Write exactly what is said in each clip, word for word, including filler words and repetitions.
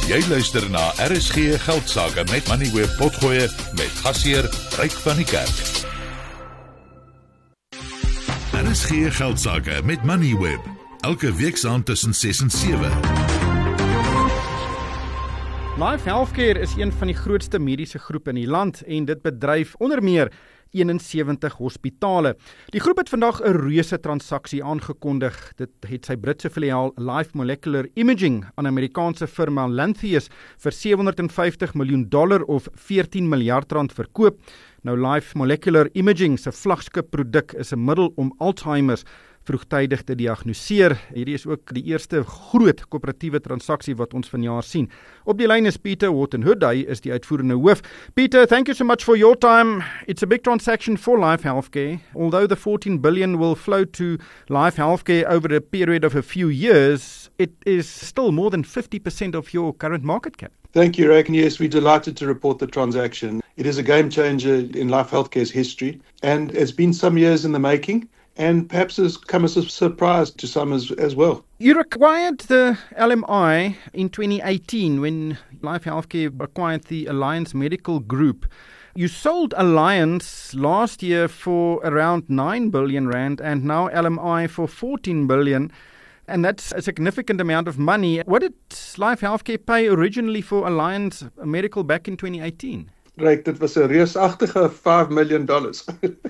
Jy luister na R S G Geldsaake met Moneyweb Potgoe met gasheer Ryk van die Kerk. R S G Geldsaake met Moneyweb, elke week saam tussen ses en sewe. Life Healthcare is een van die grootste mediese groepe in die land en dit bedryf onder meer eenensewentig hospitale. Die groep het vandag 'n reuse transaksie aangekondig. Dit het sy Britse filiaal Life Molecular Imaging aan Amerikaanse firma Lantheus vir sewehonderdvyftig miljoen dollar of veertien miljard rand verkoop. Nou Life Molecular Imaging se vlaggenskap produk is 'n middel om Alzheimer's vroegtydig te diagnoseer. Hierdie is ook die eerste groot koöperatiewe transaksie wat ons vanjaar sien. Op die lyn is Peter Wharton-Hood, hy is die uitvoerende hoof. Peter, thank you so much for your time. It's a big transaction for Life Healthcare. Although the fourteen billion will flow to Life Healthcare over a period of a few years, it is still more than fifty percent of your current market cap. Thank you, Rick. And yes, we're delighted to report the transaction. It is a game changer in Life Healthcare's history, and it's been some years in the making, and perhaps has come as a surprise to some as, as well. You acquired the L M I in twenty eighteen when Life Healthcare acquired the Alliance Medical Group. You sold Alliance last year for around nine billion rand and now L M I for fourteen billion. And that's a significant amount of money. What did Life Healthcare pay originally for Alliance Medical back in twenty eighteen? Right, that was a reusachtige five million dollars.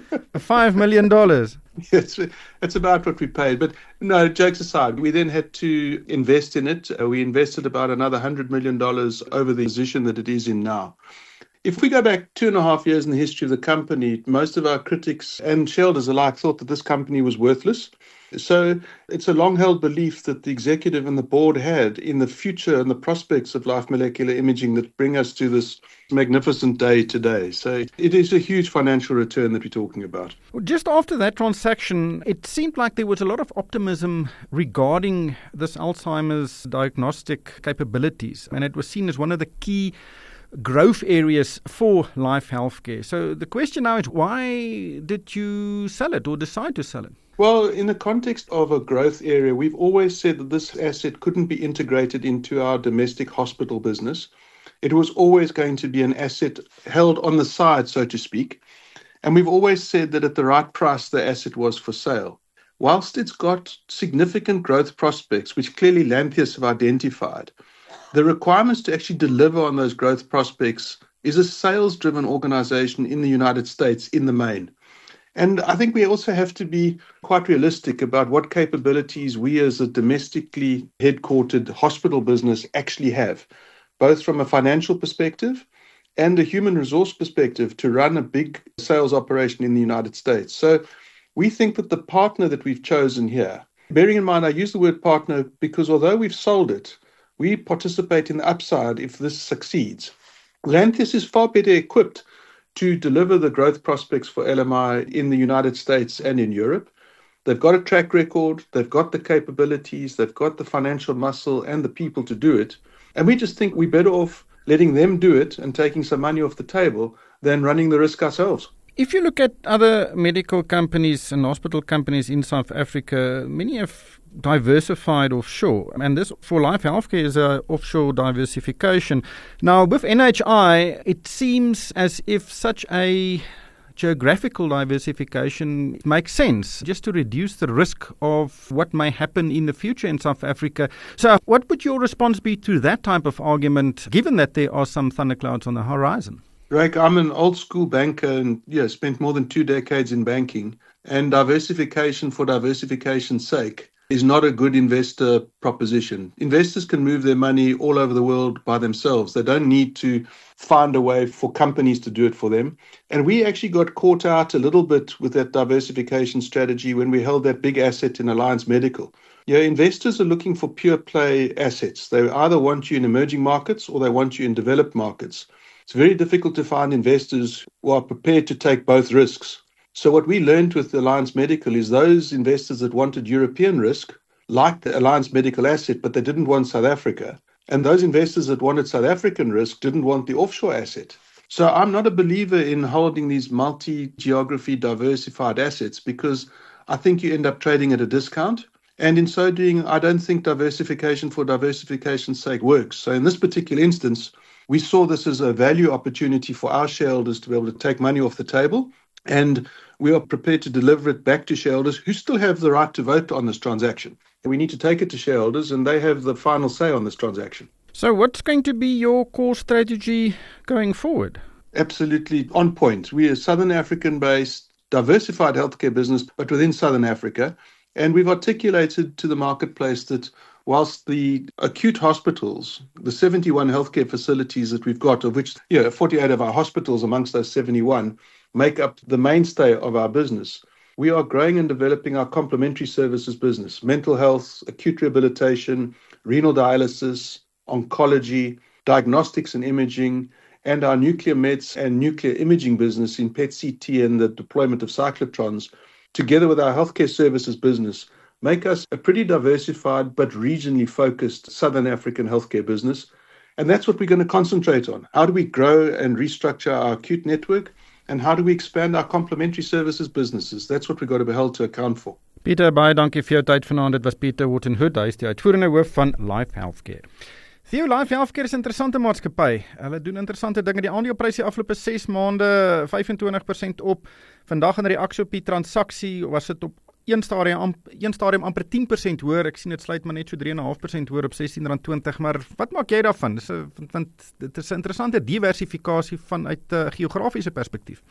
five million dollars? Yes, it's about what we paid. But no, jokes aside, we then had to invest in it. Uh, we invested about another one hundred million dollars over the position that it is in now. If we go back two and a half years in the history of the company, most of our critics and shareholders alike thought that this company was worthless. So it's a long-held belief that the executive and the board had in the future and the prospects of Life Molecular Imaging that bring us to this magnificent day today. So it is a huge financial return that we're talking about. Just after that transaction, it seemed like there was a lot of optimism regarding this Alzheimer's diagnostic capabilities, and it was seen as one of the key growth areas for Life Healthcare. So the question now is, why did you sell it or decide to sell it? Well, in the context of a growth area, we've always said that this asset couldn't be integrated into our domestic hospital business. It was always going to be an asset held on the side, so to speak. And we've always said that at the right price, the asset was for sale. Whilst it's got significant growth prospects, which clearly Lantheus have identified, the requirements to actually deliver on those growth prospects is a sales-driven organization in the United States in the main. And I think we also have to be quite realistic about what capabilities we as a domestically headquartered hospital business actually have, both from a financial perspective and a human resource perspective to run a big sales operation in the United States. So we think that the partner that we've chosen here, bearing in mind I use the word partner because although we've sold it, we participate in the upside if this succeeds. Lantheus is far better equipped to deliver the growth prospects for L M I in the United States and in Europe. They've got a track record, they've got the capabilities, they've got the financial muscle and the people to do it. And we just think we're better off letting them do it and taking some money off the table than running the risk ourselves. If you look at other medical companies and hospital companies in South Africa, many have diversified offshore. And this, for Life Healthcare, is a offshore diversification. Now, with N H I, it seems as if such a geographical diversification makes sense, just to reduce the risk of what may happen in the future in South Africa. So what would your response be to that type of argument, given that there are some thunderclouds on the horizon? Rick, I'm an old school banker and yeah, spent more than two decades in banking. And diversification for diversification's sake is not a good investor proposition. Investors can move their money all over the world by themselves. They don't need to find a way for companies to do it for them. And we actually got caught out a little bit with that diversification strategy when we held that big asset in Alliance Medical. Yeah, investors are looking for pure play assets. They either want you in emerging markets or they want you in developed markets. It's very difficult to find investors who are prepared to take both risks. So what we learned with Alliance Medical is those investors that wanted European risk liked the Alliance Medical asset, but they didn't want South Africa. And those investors that wanted South African risk didn't want the offshore asset. So I'm not a believer in holding these multi-geography diversified assets because I think you end up trading at a discount. And in so doing, I don't think diversification for diversification's sake works. So in this particular instance, we saw this as a value opportunity for our shareholders to be able to take money off the table. And we are prepared to deliver it back to shareholders who still have the right to vote on this transaction. And we need to take it to shareholders and they have the final say on this transaction. So what's going to be your core strategy going forward? Absolutely on point. We are a Southern African-based, diversified healthcare business, but within Southern Africa. And we've articulated to the marketplace that whilst the acute hospitals, the seventy-one healthcare facilities that we've got, of which you know, forty-eight of our hospitals amongst those seventy-one make up the mainstay of our business, we are growing and developing our complementary services business, mental health, acute rehabilitation, renal dialysis, oncology, diagnostics and imaging, and our nuclear meds and nuclear imaging business in P E T C T and the deployment of cyclotrons, together with our healthcare services business, make us a pretty diversified but regionally focused Southern African healthcare business. And that's what we're going to concentrate on. How do we grow and restructure our acute network? And how do we expand our complementary services businesses? That's what we've got to be held to account for. Pieter, baie dankie vir jou tyd vanaand. Dit was Pieter Wottenhoed, hy is die uitvoerende hoof van Life Healthcare. Theo, Life Healthcare is 'n interessante maatskappy. Hulle doen interessante dinge. Die aandeleprys die afgelope ses maande vyfentwintig persent op. Vandag in reaksie op die transaksie was dit op een stadium, een stadium amper tien persent hoër. Ek sien dit sluit maar net so drie komma vyf persent hoër op sestien rand twintig. Maar wat maak jy daarvan? Dis 'n want dit is 'n interessante diversifikasie vanuit 'n uh, geografiese perspektief.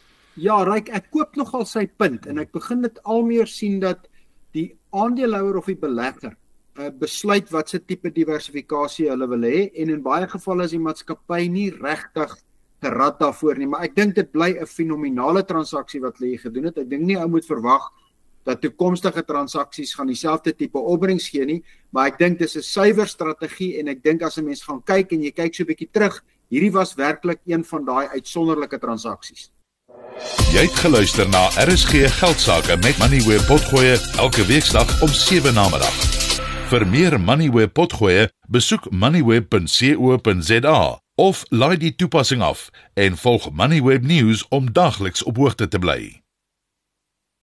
Ja, Ryk, ek koop nogal sy punt en ek begin dit al meer sien dat die aandeelhouer of die belegger uh, besluit wat se tipe diversifikasie hulle wil hê en in baie gevalle is die maatskappy nie regtig gerad daarvoor nie, maar ek dink dit bly 'n fenominale transaksie wat hulle hier gedoen het. Ek dink nie ou moet verwag dat toekomstige transaksies gaan dieselfde tipe opbrengs gee nie, maar ek dink dis 'n suiwer strategie en ek dink as 'n mens gaan kyk en jy kyk so 'n bietjie terug, hierdie was werklik een van daai uitsonderlike transaksies. Jy het geluister na R S G Geldsaake met Moneyweb Potgoe elke weeksdag om sewe namiddag. Vir meer Moneyweb Potgoe, besoek moneyweb punt co punt za of laai die toepassing af en volg Moneyweb News om dagliks op hoogte te bly.